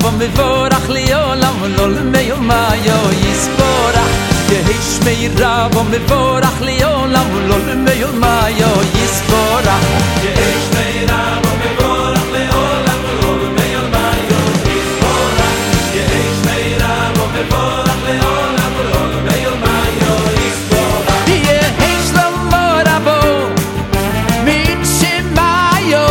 ומבורך לעולם ולעולמי יומיו יסבורך יהי שמי רב ומבורך לעולם ולעולמי יומיו יסבורך יהי שמי רב ומבורך לעולם ולעולמי יומיו יסבורך יהי שמי רב ומבורך לעולם ולעולמי יומיו יסבורך יהי שלמה רבו מן שמעיו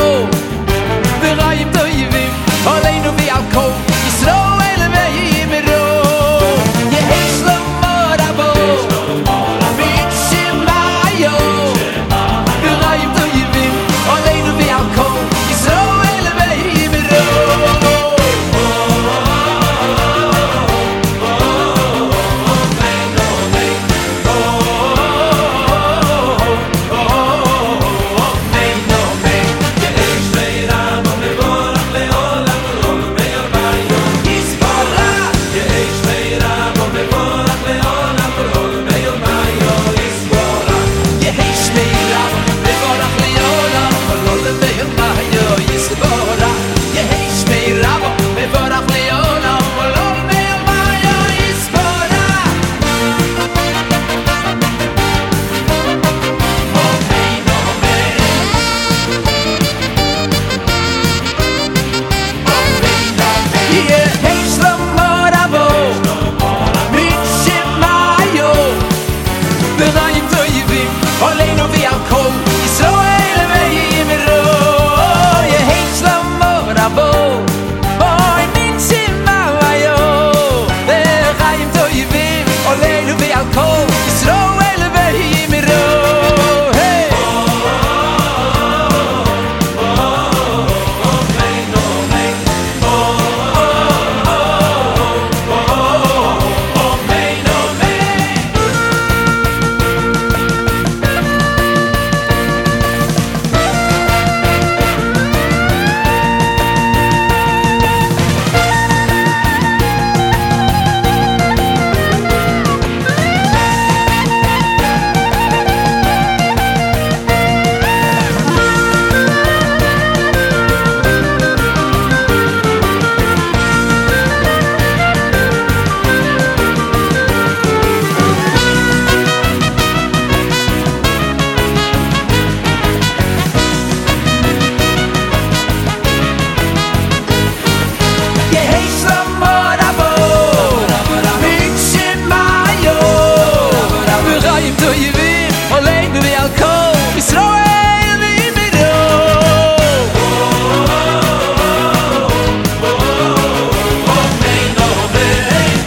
ורעים טובים עלינו ועל כל ישראל ואמרו יהי שלמה רבו מן שמעיו ורעים טובים עלינו ועל כל ישראל ואמרו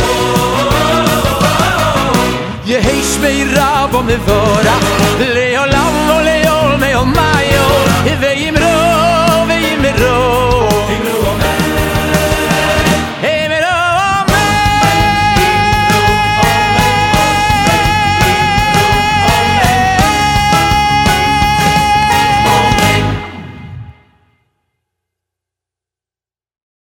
יהי שמי רב ומבורך לעולם